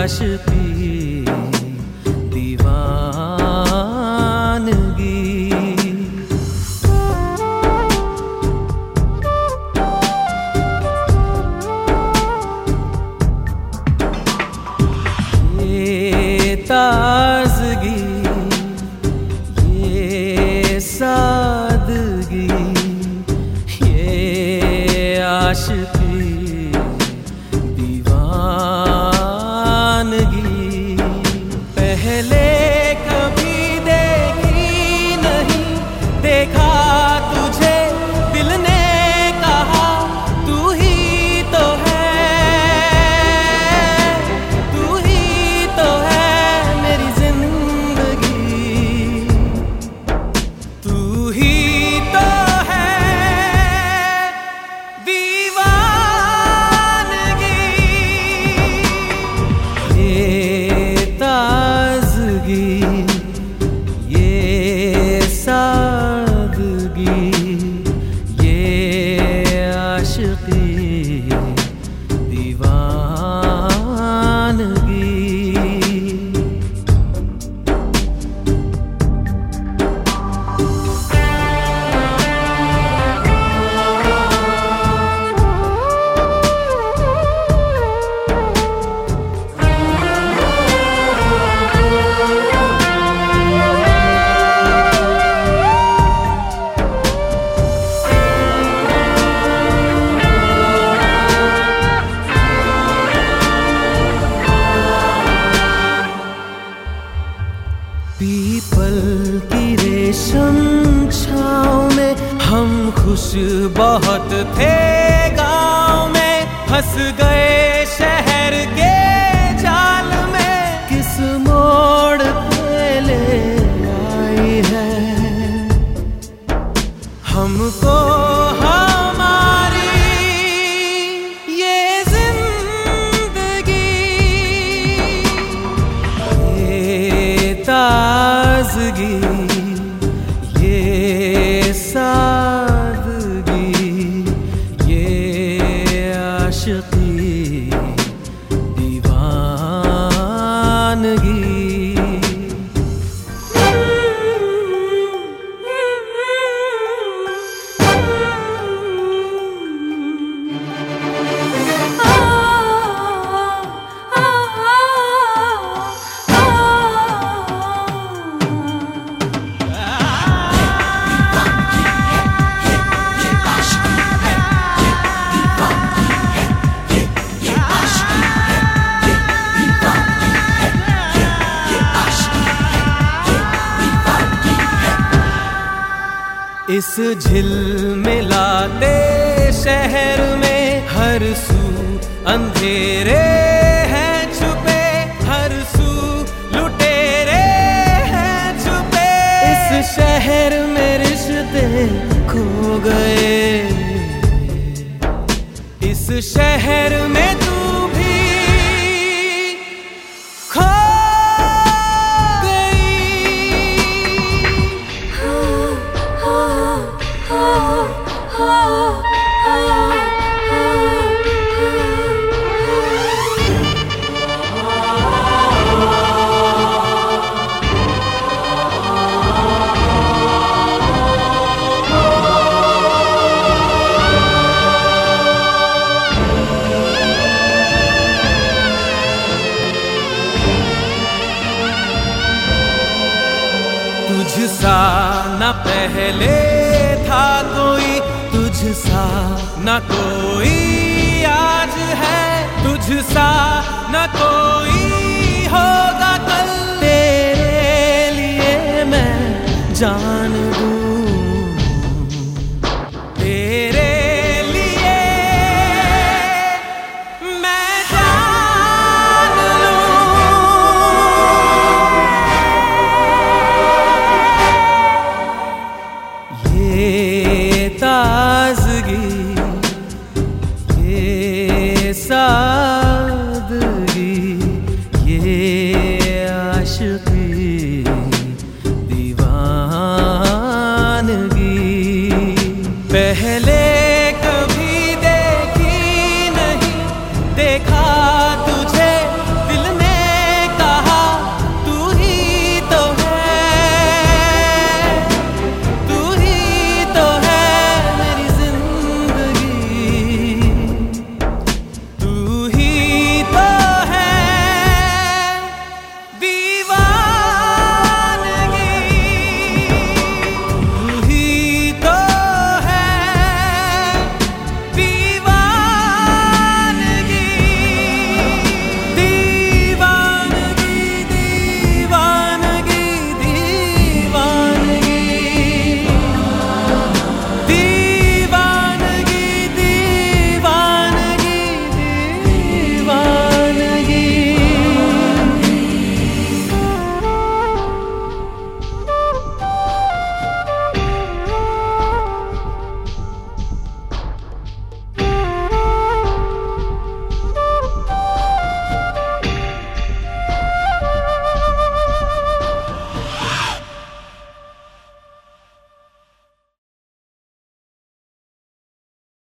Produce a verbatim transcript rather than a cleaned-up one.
आशिकी दीवानगी। ये ताज़गी, ये सादगी, ये आशिकी दीवानगी। पहले कभी देखी नहीं, देखा तुझे दिल ने कहा तू ही तो है, तू ही तो है मेरी जिंदगी, तू ही तो है दीवानगी। ये ताज़गी, ये सादगी, ये आशिकी दीवानगी। पीपल की रेशम छाँव में हम खुश बहुत थे, गाँव में फंस गए शहर के जाल में। किस मोड़ पे ले आई है हमको हमारी ये जिंदगी। ये ताज़गी, ये सादगी, ये आशिकी दीवानगी। इस झिलमिलाते शहर में हर सू अंधेरे हैं छुपे, हर सू लुटेरे हैं छुपे। इस शहर में रिश्ते खो गए, इस शहर में तू भी खो तुझसा न पहले था कोई, तुझसा न कोई आज है, तुझसा न कोई होगा कल। तेरे लिए मैं जान